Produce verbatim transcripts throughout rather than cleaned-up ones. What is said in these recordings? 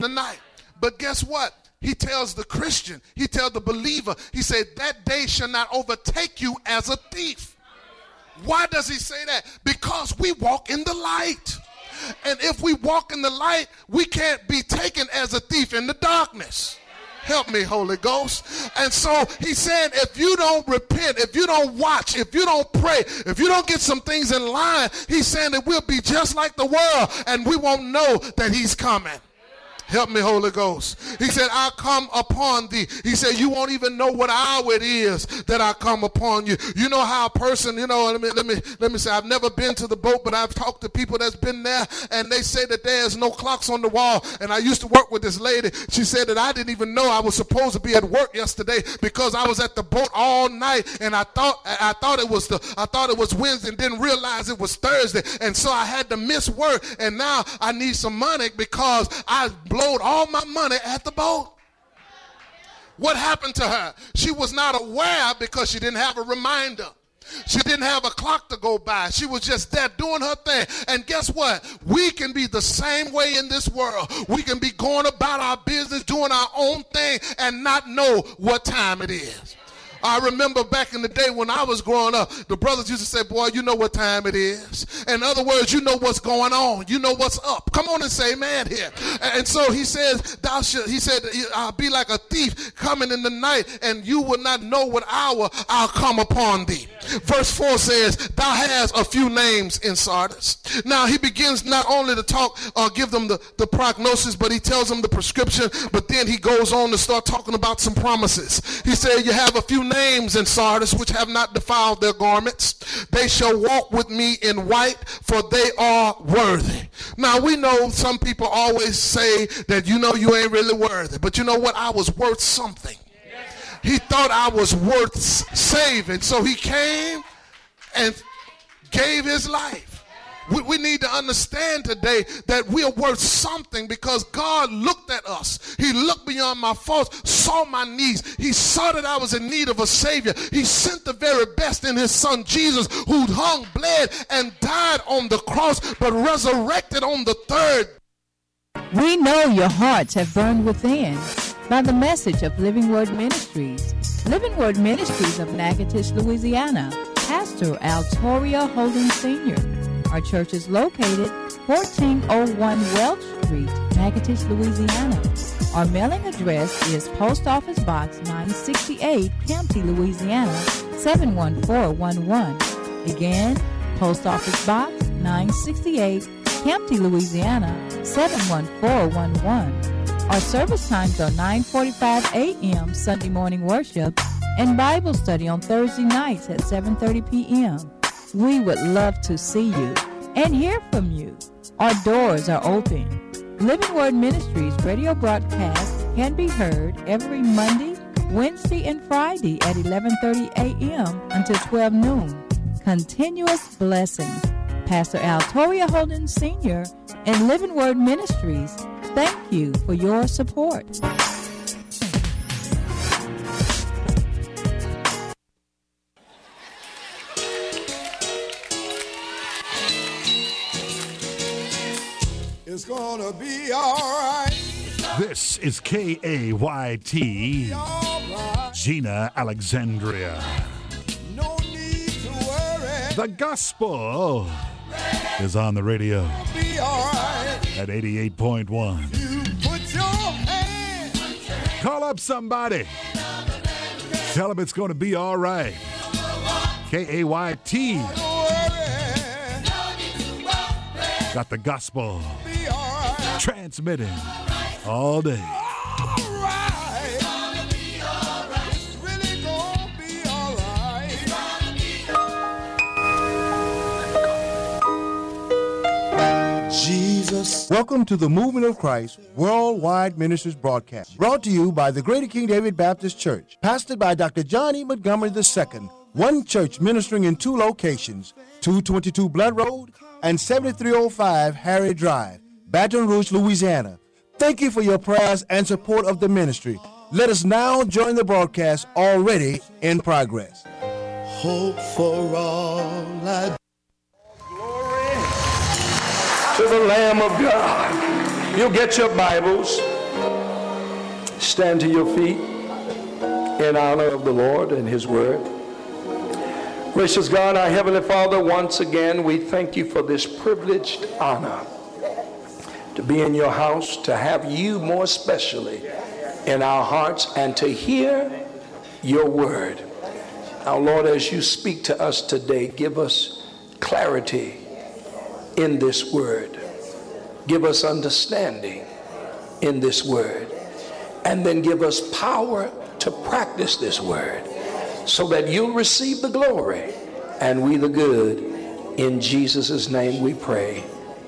the night. But guess what? He tells the Christian, he tells the believer, he said, that day shall not overtake you as a thief. Why does he say that? Because we walk in the light. And if we walk in the light, we can't be taken as a thief in the darkness. Help me, Holy Ghost. And so he said, if you don't repent, if you don't watch, if you don't pray, if you don't get some things in line, he's saying that we'll be just like the world and we won't know that he's coming. Help me, Holy Ghost. He said, I'll come upon thee. He said, you won't even know what hour it is that I come upon you. You know how a person, you know, let me, let me, let me say, I've never been to the boat, but I've talked to people that's been there, and they say that there's no clocks on the wall. And I used to work with this lady. She said that I didn't even know I was supposed to be at work yesterday because I was at the boat all night, and I thought, I thought it was the, I thought it was Wednesday and didn't realize it was Thursday. And so I had to miss work, and now I need some money because I blowed all my money at the boat. What happened to her? She was not aware because she didn't have a reminder. She didn't have a clock to go by. She was just there doing her thing. And guess what? We can be the same way in this world. We can be going about our business, doing our own thing, and not know what time it is. I remember back in the day when I was growing up, the brothers used to say, boy, you know what time it is. In other words, you know what's going on. You know what's up. Come on and say amen here. And so he says, thou shalt, he said, I'll be like a thief coming in the night, and you will not know what hour I'll come upon thee. Verse four says, thou hast a few names in Sardis. Now he begins not only to talk or uh, give them the, the prognosis, but he tells them the prescription, but then he goes on to start talking about some promises. He said, you have a few names in Sardis which have not defiled their garments. They shall walk with me in white, for they are worthy. Now we know some people always say that, you know, you ain't really worthy, but you know what? I was worth something. He thought I was worth saving, so he came and gave his life. We, we need to understand today that we are worth something because God looked at us. He looked beyond my faults, saw my needs. He saw that I was in need of a Savior. He sent the very best in his son Jesus, who hung, bled, and died on the cross, but resurrected on the third. We know your hearts have burned within by the message of Living Word Ministries. Living Word Ministries of Natchitoches, Louisiana. Pastor Altoria Holden Senior Our church is located fourteen oh one Welch Street, Natchitoches, Louisiana. Our mailing address is Post Office Box nine sixty-eight, Campty, Louisiana, seven one four one one. Again, Post Office Box nine sixty-eight, Campty, Louisiana, seven one four one one. Our service times are nine forty-five a.m. Sunday morning worship and Bible study on Thursday nights at seven thirty p.m. We would love to see you and hear from you. Our doors are open. Living Word Ministries radio broadcast can be heard every Monday, Wednesday, and Friday at eleven thirty a.m. until twelve noon. Continuous blessings. Pastor Altoria Holden Senior and Living Word Ministries, thank you for your support. It's gonna be all right. This is K A Y T, right. Gina Alexandria. No need to worry. The gospel is on the radio Be all right. at eighty-eight point one. You put your hand. Call up somebody. Tell them it's going to be all right. K A Y T. Don't worry. Got the gospel Be all right. transmitting all day. All right. It's really gonna be all right. Jesus. Welcome to the Movement of Christ Worldwide Ministries broadcast, brought to you by the Greater King David Baptist Church, pastored by Doctor John E. Montgomery the Second, one church ministering in two locations, two twenty-two Blood Road and seventy-three oh five Harry Drive, Baton Rouge, Louisiana. Thank you for your prayers and support of the ministry. Let us now join the broadcast already in progress. Hope for all I To the Lamb of God. You'll get your Bibles. Stand to your feet in honor of the Lord and his word. Gracious God, our Heavenly Father, once again we thank you for this privileged honor to be in your house, to have you more especially in our hearts, and to hear your word. Now, Lord, as you speak to us today, give us clarity in this word. Give us understanding in this word. And then give us power to practice this word so that you'll receive the glory and we the good. In Jesus' name we pray.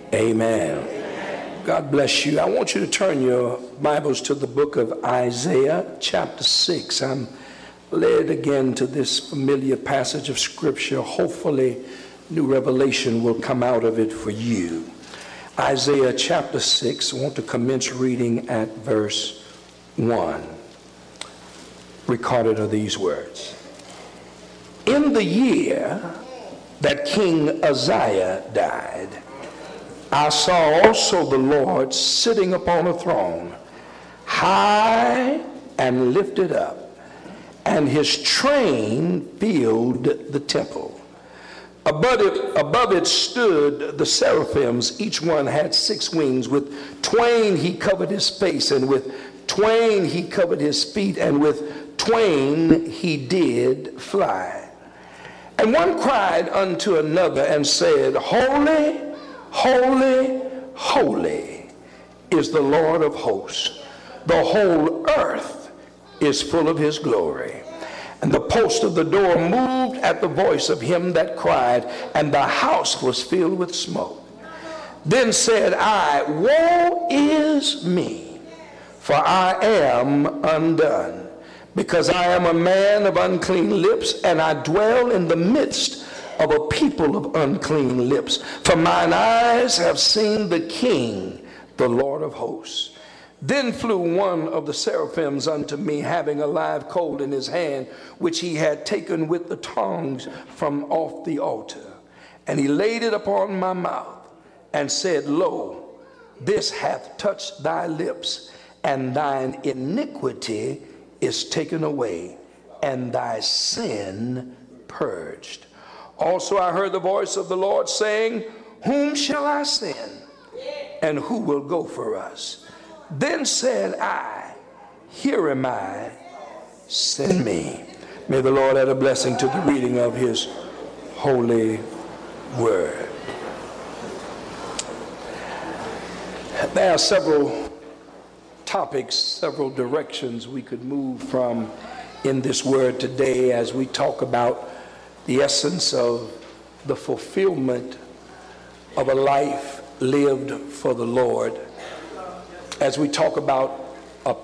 Amen. God bless you. I want you to turn your Bibles to the book of Isaiah chapter six. I'm led again to this familiar passage of scripture. Hopefully new revelation will come out of it for you. Isaiah chapter six. I want to commence reading at verse one. Recorded are these words. In the year that King Uzziah died, I saw also the Lord sitting upon a throne, high and lifted up, and his train filled the temple. Above it, above it stood the seraphims. Each one had six wings. With twain he covered his face, and with twain he covered his feet, and with twain he did fly. And one cried unto another and said, Holy, holy, holy is the Lord of hosts. The whole earth is full of his glory. And the post of the door moved at the voice of him that cried, and the house was filled with smoke. Then said I, Woe is me, for I am undone, because I am a man of unclean lips, and I dwell in the midst of a people of unclean lips. For mine eyes have seen the King, the Lord of hosts. Then flew one of the seraphims unto me, having a live coal in his hand, which he had taken with the tongs from off the altar. And he laid it upon my mouth, and said, Lo, this hath touched thy lips, and thine iniquity is taken away, and thy sin purged. Also I heard the voice of the Lord saying, Whom shall I send, and who will go for us? Then said I, Here am I, send me. May the Lord add a blessing to the reading of his holy word. There are several topics, several directions we could move from in this word today as we talk about the essence of the fulfillment of a life lived for the Lord. As we talk about a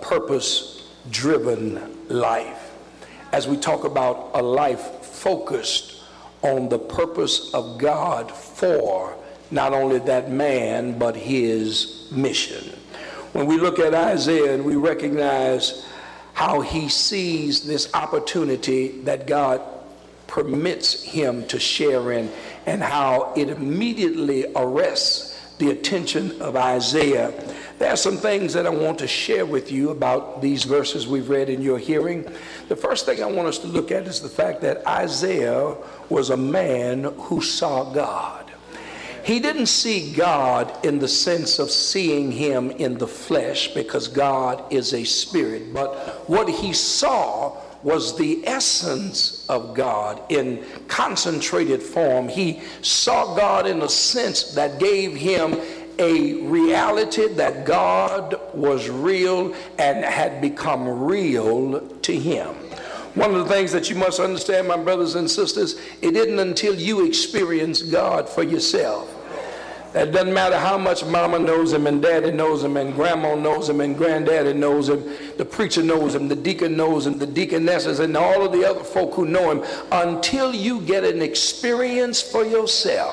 purpose-driven life, as we talk about a life focused on the purpose of God for not only that man, but his mission. When we look at Isaiah and we recognize how he sees this opportunity that God permits him to share in, and how it immediately arrests the attention of Isaiah, there are some things that I want to share with you about these verses we've read in your hearing. The first thing I want us to look at is the fact that Isaiah was a man who saw God. He didn't see God in the sense of seeing him in the flesh, because God is a spirit, but what he saw was the essence of God in concentrated form. He saw God in a sense that gave him a reality that God was real and had become real to him. One of the things that you must understand, my brothers and sisters, it isn't until you experience God for yourself. It doesn't matter how much mama knows him and daddy knows him and grandma knows him and granddaddy knows him, the preacher knows him, the deacon knows him, the deaconesses, and all of the other folk who know him. Until you get an experience for yourself,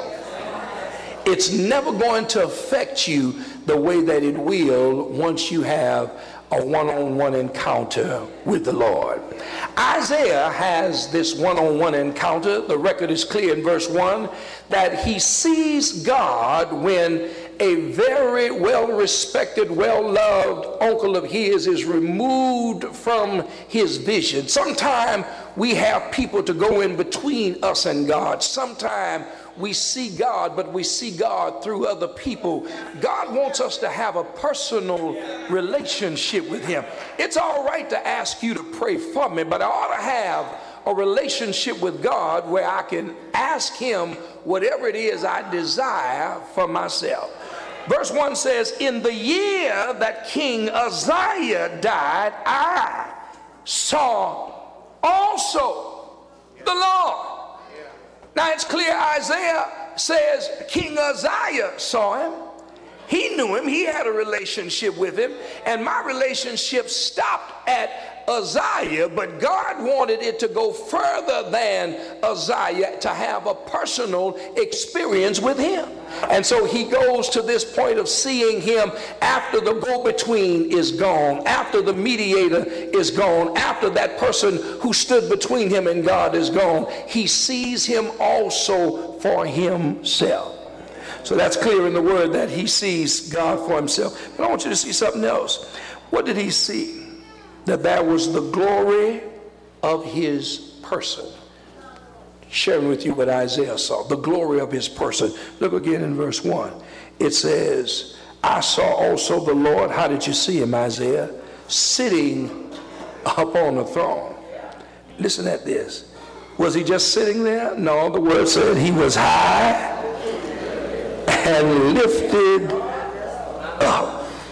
it's never going to affect you the way that it will once you have a one-on-one encounter with the Lord. Isaiah has this one-on-one encounter. The record is clear in verse one that he sees God when a very well-respected, well-loved uncle of his is removed from his vision. Sometimes we have people to go in between us and God. Sometimes we see God, but we see God through other people. God wants us to have a personal relationship with him. It's all right to ask you to pray for me, but I ought to have a relationship with God where I can ask him whatever it is I desire for myself. Verse one says, in the year that King Uzziah died, I saw also the Lord. Now it's clear Isaiah says King Uzziah saw him. He knew him. He had a relationship with him. And my relationship stopped at Uzziah, but God wanted it to go further than Uzziah, to have a personal experience with him. And so he goes to this point of seeing him after the go-between is gone, after the mediator is gone, after that person who stood between him and God is gone. He sees him also for himself. So that's clear in the word that he sees God for himself. But I want you to see something else. What did he see? That there was the glory of his person. Sharing with you what Isaiah saw, the glory of his person. Look again in verse one. It says, I saw also the Lord. How did you see him, Isaiah? Sitting upon a throne. Listen at this. Was he just sitting there? No, the word said he was high and lifted up.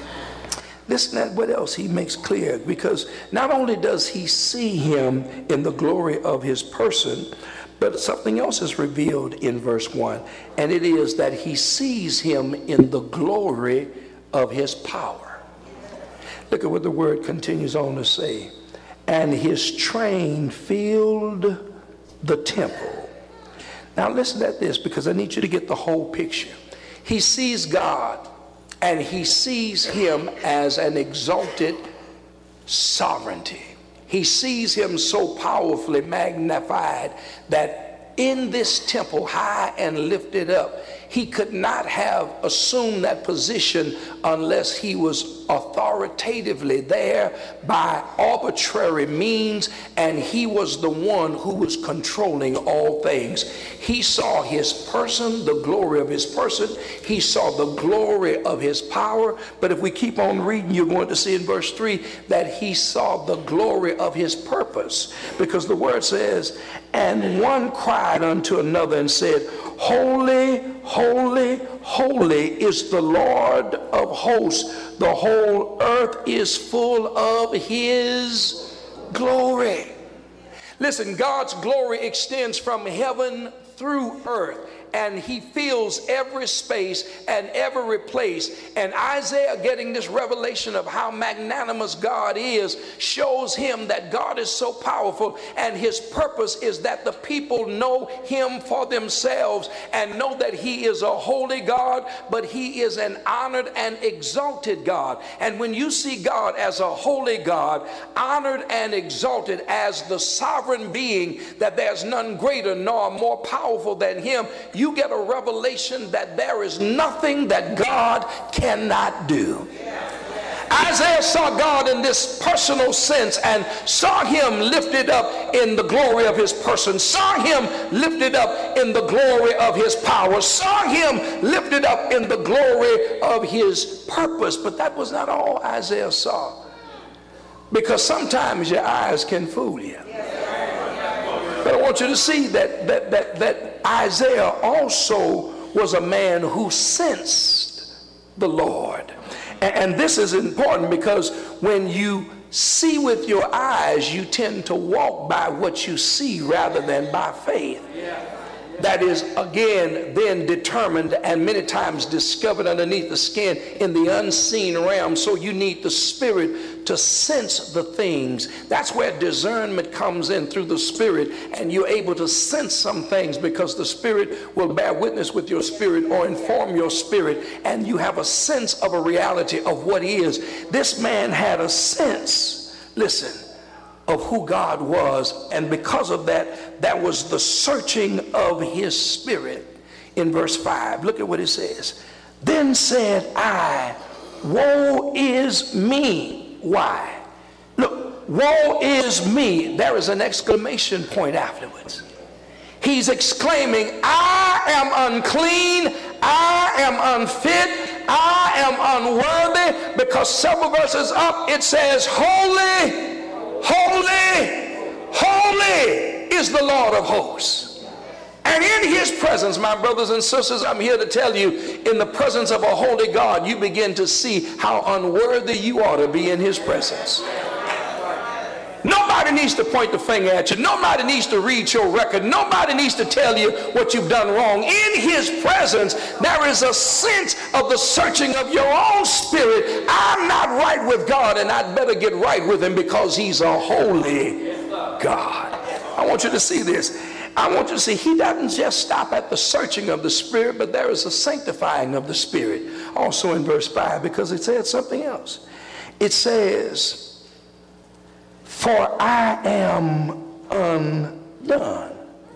Listen at what else he makes clear, because not only does he see him in the glory of his person, but something else is revealed in verse one, and it is that he sees him in the glory of his power. Look at what the word continues on to say. And his train filled the temple. Now listen at this, because I need you to get the whole picture. He sees God, and he sees him as an exalted sovereignty. He sees him so powerfully magnified that in this temple, high and lifted up, he could not have assumed that position unless he was authoritatively there by arbitrary means, and he was the one who was controlling all things. He saw his person, the glory of his person. He saw the glory of his power. But if we keep on reading, you're going to see in verse three that he saw the glory of his purpose, because the word says, and one cried unto another and said, Holy, holy, holy is the Lord of hosts. The whole earth is full of his glory. Listen, God's glory extends from heaven through earth, and he fills every space and every place. And Isaiah, getting this revelation of how magnanimous God is, shows him that God is so powerful, and his purpose is that the people know him for themselves and know that he is a holy God, but he is an honored and exalted God. And when you see God as a holy God, honored and exalted as the sovereign being, that there's none greater nor more powerful than him, you You get a revelation that there is nothing that God cannot do. Isaiah saw God in this personal sense and saw him lifted up in the glory of his person, saw him lifted up in the glory of his power, saw him lifted up in the glory of his purpose. But that was not all Isaiah saw, because sometimes your eyes can fool you. But I want you to see that, that, that, that Isaiah also was a man who sensed the Lord. And, and this is important, because when you see with your eyes, you tend to walk by what you see rather than by faith. That is, again, then determined and many times discovered underneath the skin in the unseen realm. So you need the spirit to sense the things. That's where discernment comes in, through the spirit, and you're able to sense some things because the spirit will bear witness with your spirit or inform your spirit, and you have a sense of a reality of what is. This man had a sense, listen, of who God was, and because of that, that was the searching of his spirit. In verse five, look at what it says. Then said I, woe is me. Why? Look, woe is me. There is an exclamation point afterwards. He's exclaiming, I am unclean, I am unfit, I am unworthy, because several verses up it says, holy, holy, holy is the Lord of hosts. And in his presence, my brothers and sisters, I'm here to tell you, in the presence of a holy God, you begin to see how unworthy you ought to be in his presence. Nobody needs to point the finger at you. Nobody needs to read your record. Nobody needs to tell you what you've done wrong. In his presence, there is a sense of the searching of your own spirit. I'm not right with God, and I'd better get right with him because he's a holy God. I want you to see this. I want you to see he doesn't just stop at the searching of the spirit, but there is a sanctifying of the spirit. Also in verse five, because it said something else. It says, for I am undone,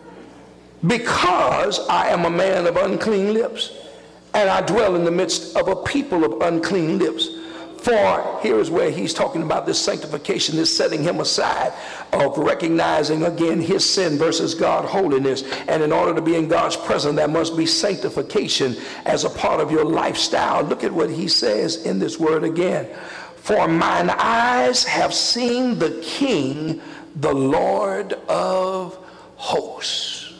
because I am a man of unclean lips, and I dwell in the midst of a people of unclean lips. For here is where he's talking about this sanctification, this setting him aside of recognizing again his sin versus God's holiness. And in order to be in God's presence, there must be sanctification as a part of your lifestyle. Look at what he says in this word again. For mine eyes have seen the King, the Lord of hosts.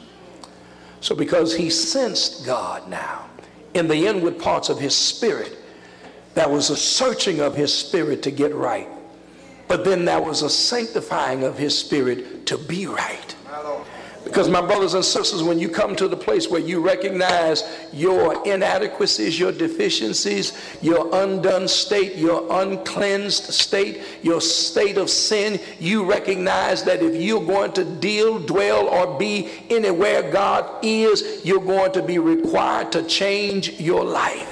So because he sensed God now in the inward parts of his spirit, there was a searching of his spirit to get right. But then there was a sanctifying of his spirit to be right. Because my brothers and sisters, when you come to the place where you recognize your inadequacies, your deficiencies, your undone state, your uncleansed state, your state of sin, you recognize that if you're going to deal, dwell, or be anywhere God is, you're going to be required to change your life.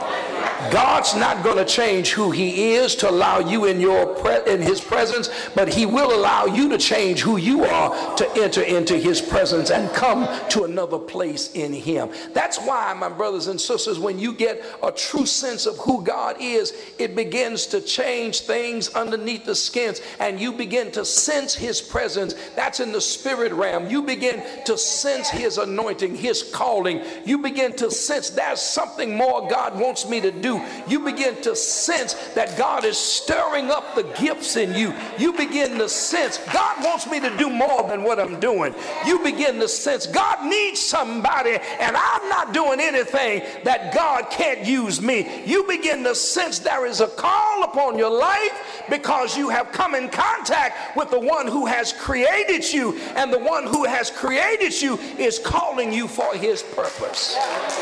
God's not going to change who he is to allow you in your pre- in his presence, but he will allow you to change who you are to enter into his presence and come to another place in him. That's why, my brothers and sisters, when you get a true sense of who God is, it begins to change things underneath the skins, and you begin to sense his presence. That's in the spirit realm. You begin to sense his anointing, his calling. You begin to sense there's something more God wants me to do. You begin to sense that God is stirring up the gifts in you. You begin to sense God wants me to do more than what I'm doing. You begin to sense God needs somebody, and I'm not doing anything that God can't use me. You begin to sense there is a call upon your life because you have come in contact with the one who has created you, and the one who has created you is calling you for his purpose.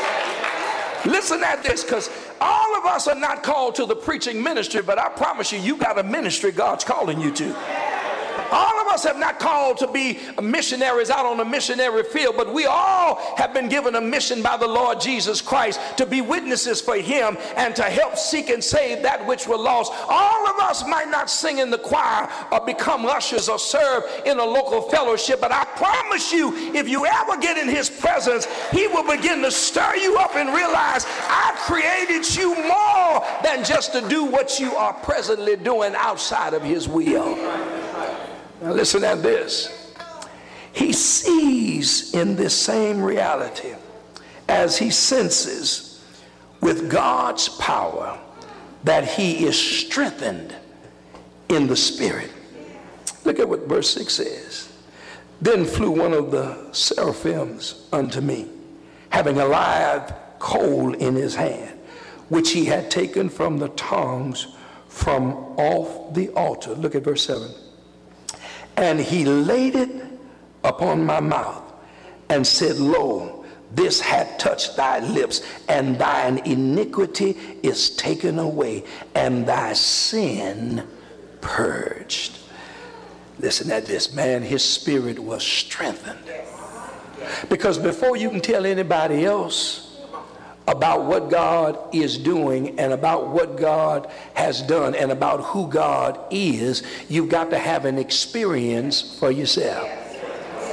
Listen at this, because all of us are not called to the preaching ministry, but I promise you, you got a ministry God's calling you to. All of us have not called to be missionaries out on a missionary field, but we all have been given a mission by the Lord Jesus Christ to be witnesses for him and to help seek and save that which were lost. All of us might not sing in the choir or become ushers or serve in a local fellowship, but I promise you, if you ever get in his presence, he will begin to stir you up and realize I've created you more than just to do what you are presently doing outside of his will. Now listen at this. He sees in this same reality as he senses with God's power that he is strengthened in the spirit. Look at what verse six says. Then flew one of the seraphims unto me, having a live coal in his hand, which he had taken from the tongs from off the altar. Look at verse seven. And he laid it upon my mouth and said, Lo, this hath touched thy lips, and thine iniquity is taken away, and thy sin purged. Listen at this, man. His spirit was strengthened. Because before you can tell anybody else about what God is doing and about what God has done and about who God is, you've got to have an experience for yourself.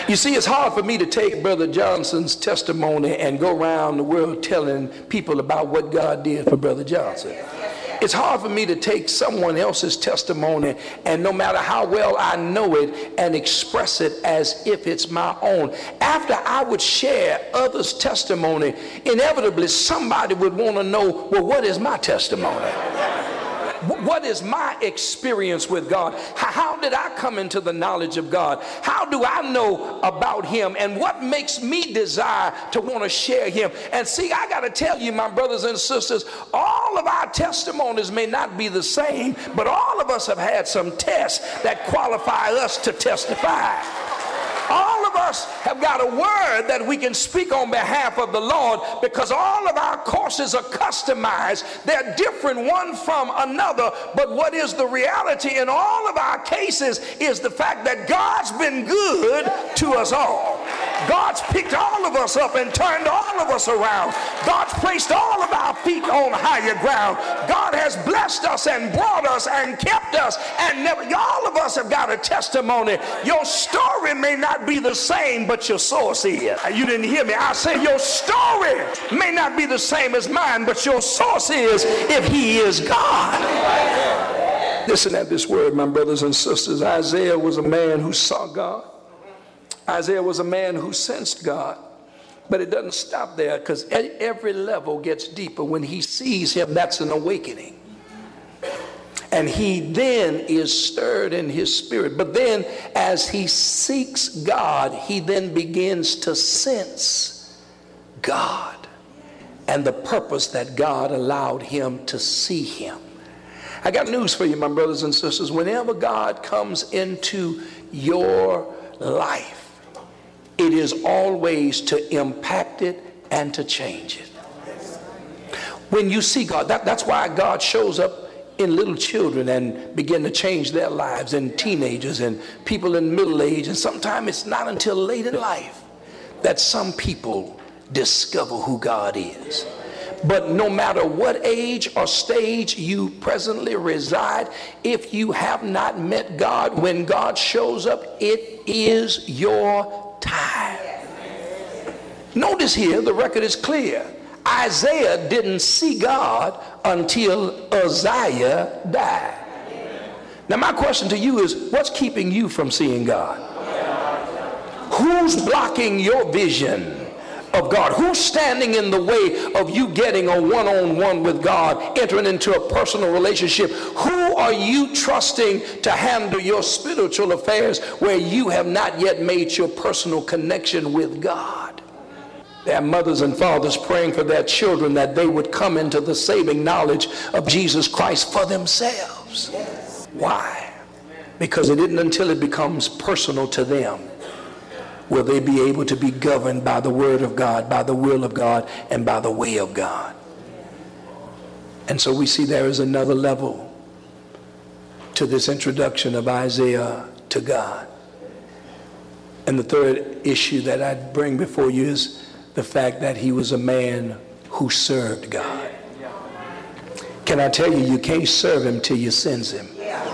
You see, it's hard for me to take Brother Johnson's testimony and go around the world telling people about what God did for Brother Johnson. It's hard for me to take someone else's testimony and no matter how well I know it and express it as if it's my own. After I would share others' testimony, inevitably somebody would want to know, well, what is my testimony? What is my experience with God? How did I come into the knowledge of God? How do I know about him? And what makes me desire to want to share him? And see, I got to tell you, my brothers and sisters, all of our testimonies may not be the same, but all of us have had some tests that qualify us to testify. All of us have got a word that we can speak on behalf of the Lord because all of our courses are customized. They're different one from another. But what is the reality in all of our cases is the fact that God's been good to us all. God's picked all of us up and turned all of us around. God's placed all of our feet on higher ground. God has blessed us and brought us and kept us and never. All of us have got a testimony. Your story may not be the same, but your source is. You didn't hear me. I say your story may not be the same as mine, but your source is if he is God. Listen at this word, my brothers and sisters. Isaiah was a man who saw God. Isaiah was a man who sensed God. But it doesn't stop there because every level gets deeper. When he sees him, that's an awakening. And he then is stirred in his spirit. But then as he seeks God, he then begins to sense God and the purpose that God allowed him to see him. I got news for you, my brothers and sisters. Whenever God comes into your life, it is always to impact it and to change it. When you see God, that, that's why God shows up in little children and begin to change their lives, and teenagers and people in middle age. And sometimes it's not until late in life that some people discover who God is. But no matter what age or stage you presently reside, if you have not met God, when God shows up, it is your time. Notice here, the record is clear. Isaiah didn't see God until Uzziah died. Now my question to you is, what's keeping you from seeing God? Who's blocking your vision of God? Who's standing in the way of you getting a one-on-one with God, entering into a personal relationship? Who are you trusting to handle your spiritual affairs where you have not yet made your personal connection with God? There are mothers and fathers praying for their children that they would come into the saving knowledge of Jesus Christ for themselves. Why? Because it isn't until it becomes personal to them will they be able to be governed by the word of God, by the will of God, and by the way of God. And so we see there is another level to this introduction of Isaiah to God. And the third issue that I bring before you is the fact that he was a man who served God. Can I tell you, you can't serve him till you sense him.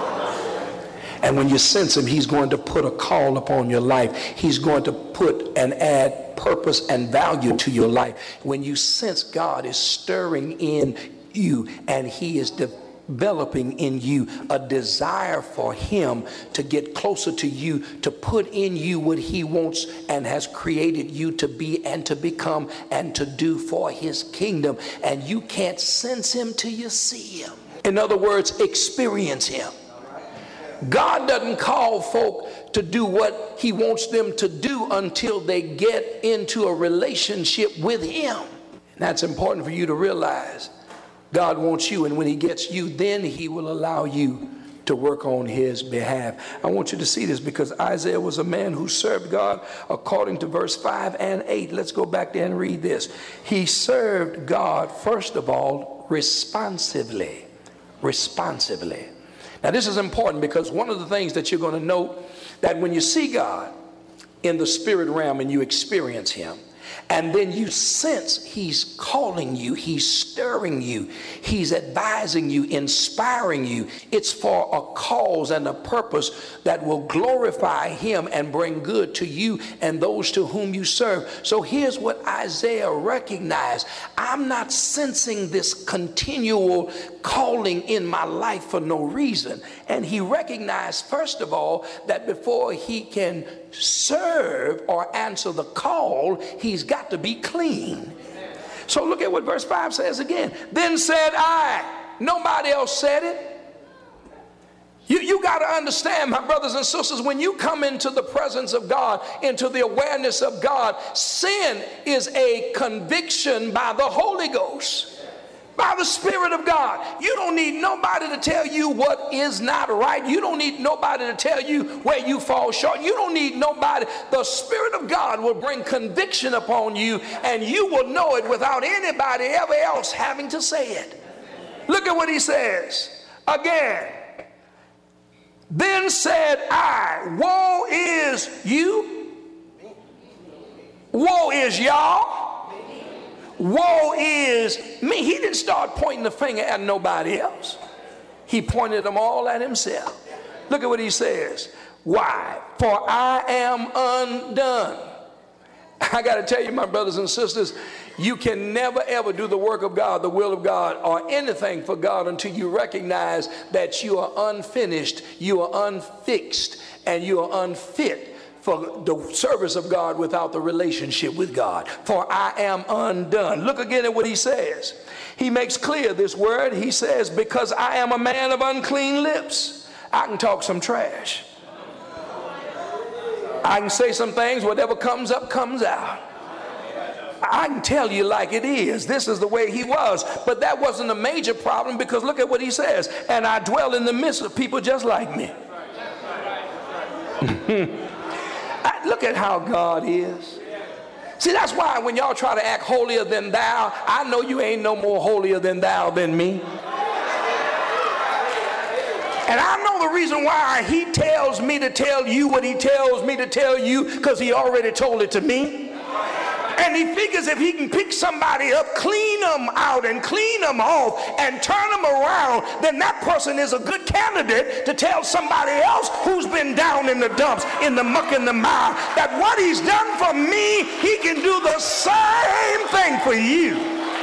And when you sense him, he's going to put a call upon your life. He's going to put and add purpose and value to your life. When you sense God is stirring in you and he is developing in you a desire for him to get closer to you, to put in you what he wants and has created you to be and to become and to do for his kingdom. And you can't sense him till you see him. In other words, experience him. God doesn't call folk to do what he wants them to do until they get into a relationship with him. And that's important for you to realize. God wants you, and when he gets you, then he will allow you to work on his behalf. I want you to see this because Isaiah was a man who served God according to verse five and eight. Let's go back there and read this. He served God, first of all, responsively. Responsively. Now this is important because one of the things that you're going to note that when you see God in the spirit realm and you experience him, and then you sense he's calling you, he's stirring you, he's advising you, inspiring you. It's for a cause and a purpose that will glorify him and bring good to you and those to whom you serve. So here's what Isaiah recognized. I'm not sensing this continual calling in my life for no reason. And he recognized, first of all, that before he can serve or answer the call, he's got to be clean. So look at what verse five says again. Then said I. Nobody else said it. You, you got to understand, my brothers and sisters, when you come into the presence of God, into the awareness of God, sin is a conviction by the Holy Ghost. By the Spirit of God. You don't need nobody to tell you what is not right. You don't need nobody to tell you where you fall short. You don't need nobody. The Spirit of God will bring conviction upon you, and you will know it without anybody ever else having to say it. Look at what he says again. Then said I, woe is you. Woe is y'all. Woe is me. He didn't start pointing the finger at nobody else. He pointed them all at himself. Look at what he says. Why? For I am undone. I got to tell you, my brothers and sisters, you can never ever do the work of God, the will of God, or anything for God until you recognize that you are unfinished, you are unfixed, and you are unfit for the service of God without the relationship with God. For I am undone. Look again at what he says. He makes clear this word. He says, because I am a man of unclean lips. I can talk some trash. I can say some things, whatever comes up, comes out. I can tell you like it is. This is the way he was. But that wasn't a major problem, because look at what he says. And I dwell in the midst of people just like me. I, look at how God is. See, that's why when y'all try to act holier than thou, I know you ain't no more holier than thou than me. And I know the reason why he tells me to tell you what he tells me to tell you, because he already told it to me. And he figures if he can pick somebody up, clean them out and clean them off and turn them around, then that person is a good candidate to tell somebody else who's been down in the dumps, in the muck and the mire, that what he's done for me, he can do the same thing for you.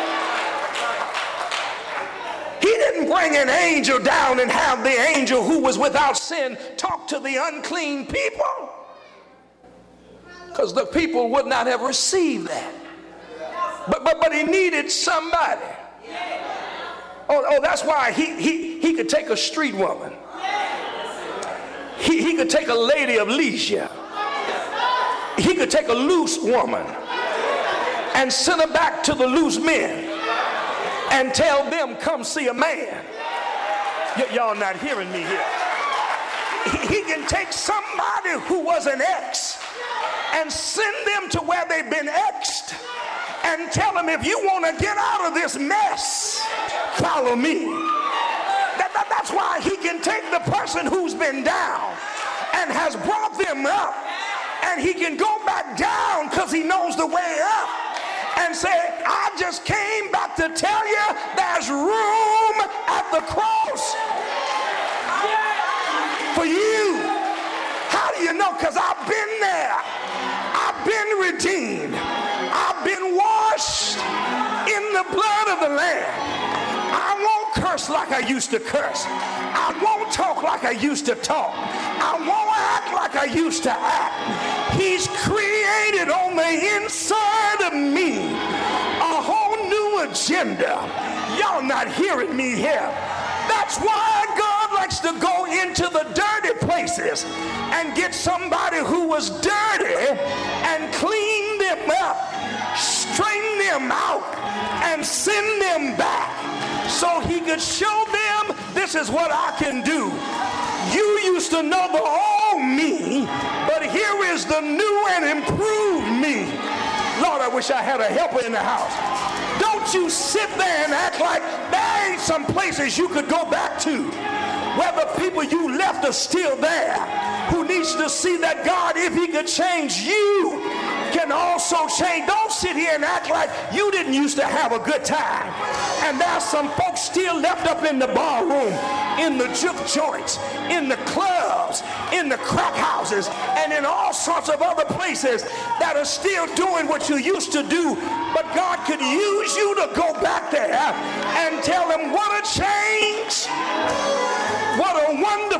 He didn't bring an angel down and have the angel who was without sin talk to the unclean people, because the people would not have received that. But but but he needed somebody. Oh, oh that's why he he he could take a street woman. He, he could take a lady of leisure. He could take a loose woman and send her back to the loose men and tell them, come see a man. Y- y'all not hearing me here. He, he can take somebody who was an ex and send them to where they've been exed and tell them, if you want to get out of this mess, follow me. That, that, that's why he can take the person who's been down and has brought them up, and he can go back down because he knows the way up, and say, I just came back to tell you there's room at the cross for you. How do you know? Because I've been there. I've been redeemed. I've been washed in the blood of the Lamb. I won't curse like I used to curse. I won't talk like I used to talk. I won't act like I used to act. He's created on the inside of me a whole new agenda. Y'all not hearing me here. That's why God likes to go into the dirty places and get somebody who was dirty and clean them up, straighten them out, and send them back so he could show them, this is what I can do. You used to know the old me, but here is the new and improved me. Lord, I wish I had a helper in the house. Don't you sit there and act like there ain't some places you could go back to where the people you left are still there, who needs to see that God, if he could change you, can also change. Don't sit here and act like you didn't used to have a good time. And there's some folks still left up in the bar room, in the juke joints, in the clubs, in the crack houses, and in all sorts of other places that are still doing what you used to do. But God could use you to go back there and tell them what a change, what a wonderful